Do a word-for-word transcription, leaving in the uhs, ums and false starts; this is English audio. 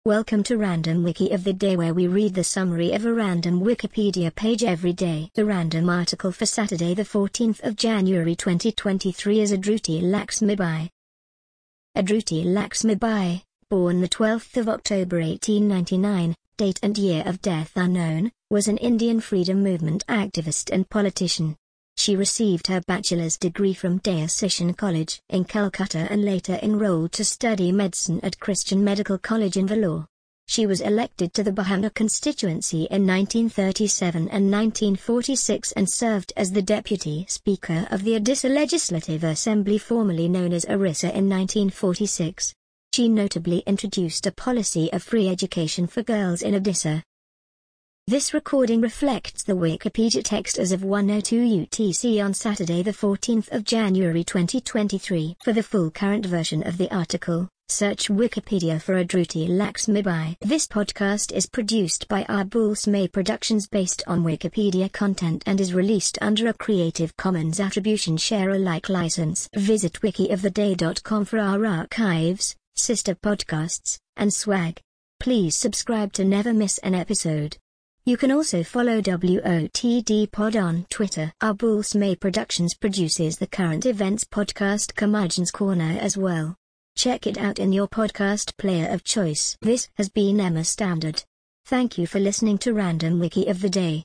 Welcome to Random Wiki of the Day, where we read the summary of a random Wikipedia page every day. The random article for Saturday the fourteenth of January twenty twenty-three is Adruti Laxmibai. Adruti Laxmibai, born the twelfth of October eighteen ninety-nine, date and year of death unknown, was an Indian freedom movement activist and politician. She received her bachelor's degree from Dayasishan College in Calcutta and later enrolled to study medicine at Christian Medical College in Vellore. She was elected to the Bahana constituency in nineteen thirty-seven and nineteen forty-six and served as the Deputy Speaker of the Odisha Legislative Assembly, formerly known as Orissa, in nineteen forty-six. She notably introduced a policy of free education for girls in Odisha. This recording reflects the Wikipedia text as of one oh two U T C on Saturday the fourteenth of January twenty twenty-three. For the full current version of the article, search Wikipedia for Adruti Laxmibai. This podcast is produced by Abul Smay Productions based on Wikipedia content and is released under a Creative Commons Attribution Share Alike license. Visit wiki of the day dot com for our archives, sister podcasts, and swag. Please subscribe to never miss an episode. You can also follow W O T D Pod on Twitter. Abul Smay Productions produces the current events podcast Curmudgeon's Corner as well. Check it out in your podcast player of choice. This has been Emma Standard. Thank you for listening to Random Wiki of the Day.